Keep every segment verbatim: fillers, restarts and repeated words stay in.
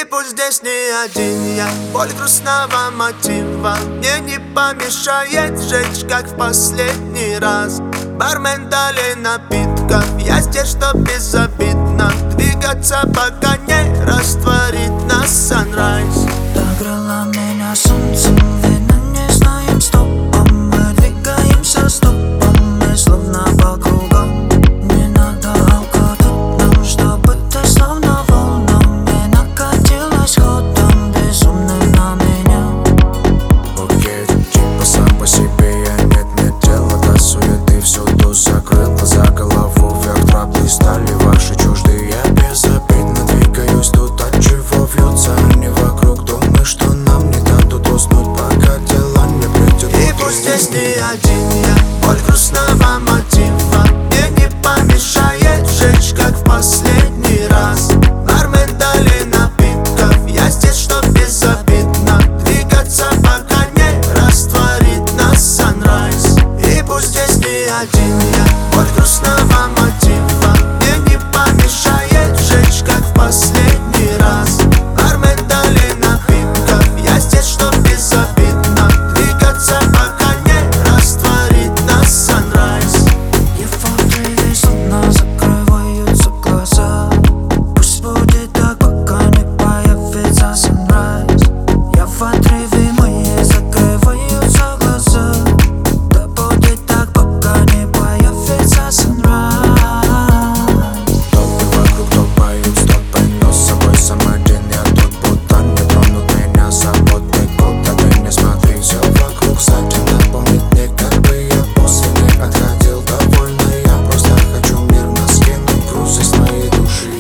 пусть здесь не один я, боль грустного мотива мне не помешает жечь, как в последний раз. Бармен, дали напитков, я здесь, чтоб безобидно двигаться, пока не растворит нас санрайз. Догрело меня солнцем, видно не знаем стопом. Мы двигаемся стопом, мы словно по кругам. Не надо алкоголь нам, чтобы ты словно волнами накатилась ходом безумным на меня. Букетик по сам по себе, я нет-нет дела до суеты. Всюду закрыл глаза, голову вверх, тропы стали ваши чуждые. Я безобидно двигаюсь тут, от чего вьются они вокруг. Думаю, что нам не дадут уснуть, пока дела не придет. И пусть здесь не один я, боль грустного мотива мне не помешает жечь, как в последний раз. Бармен, дали напитков, я здесь, чтоб безобидно двигаться, пока не растворит нас санрайз. И пусть здесь не один я, боль грустного мотива мне не помешает жечь, как в последний раз. Бармен, дали напитков, я здесь, чтоб безобидно двигаться, пока не растворит нас санрайз. Я в отрыве, словно закрываются глаза. Пусть будет так, пока не появится санрайз. Я в отрыве, мои закрываются глаза. Да будет так, пока не появится санрайз. Толпы вокруг топают, стопы, но с собой сам один. Я тут будто не тронут меня заботой. Куда ты не смотри, все вокруг кстати напомнит мне, как бы я после не отходил. Довольно я просто хочу мирно скинуть груз из моей души.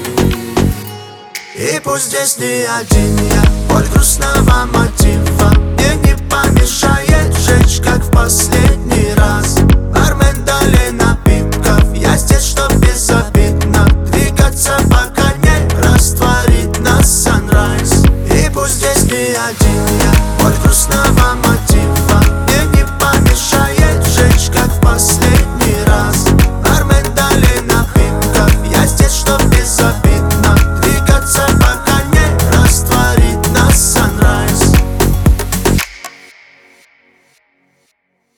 И пусть здесь не один я, боль грустного мотива мне не помешает жечь, как в последний раз. Бармен, дали напитков, я здесь, чтоб безобидно двигаться, пока не растворит нас санрайз. И пусть здесь не один я, боль грустного мотива